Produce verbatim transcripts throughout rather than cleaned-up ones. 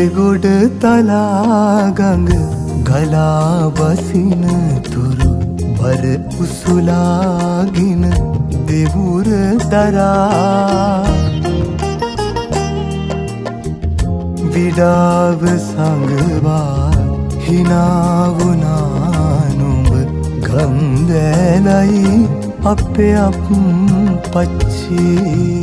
දෙගොඩ තලා ගඟ ගලා බසින තුරු බර උසුලාගෙන දෙවුර දරා විඩාව සංගවා හිනා වුණා නුඹ ගම්දැලයි අපේ අප පච්චේ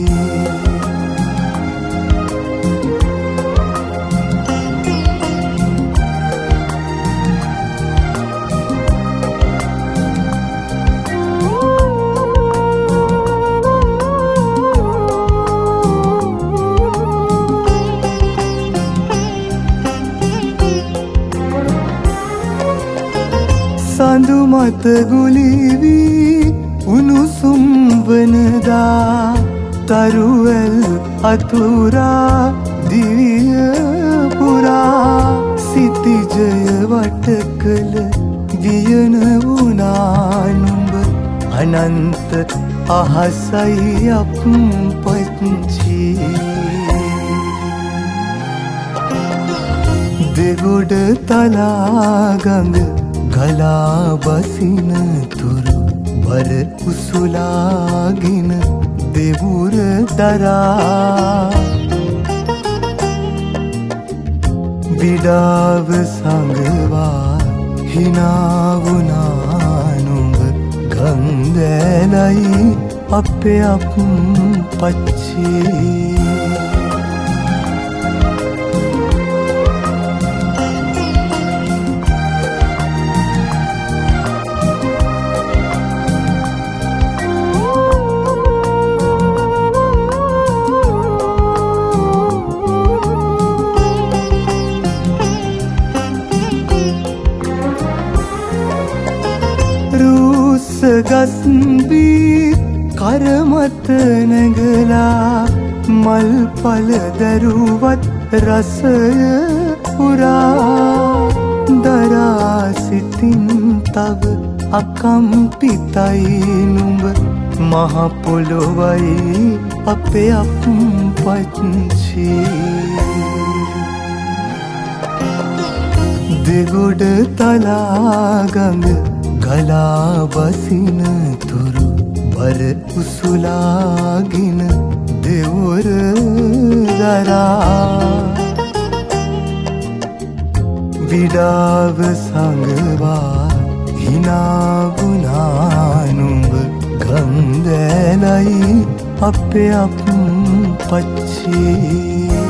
සඳු මත ගුලිවී උණුසුම් වනදා තරුවැල් අතුරා දිවිය පුරා සිතිජය වට කළ වියන වුණා නුඹ අනන්ත අහසයි අප පච්චේ දෙගොඩ තලා ගඟ ගලා බසින තුරු බර උසුලාගෙන දෙවුර දරා විඩාව සංගවා හිනා වුණා නුඹ ගම්දැලයි අපේ අප පච්චේ ගස්බී කරමත නැගලා මල් පල දරුවත් රසය පුරා දරා සිතින් තව අකම්පිතයි නුඹ මහ පොළොවයි අපේ අප පච්චේ දෙගොඩ තලා ගඟ ගලා බසින තුරු බර උසුලාගෙන දෙවුර දරා විඩාව සංගවා හිනා වුණා නුඹ ගම්දැලයි අපේ අප පච්චේ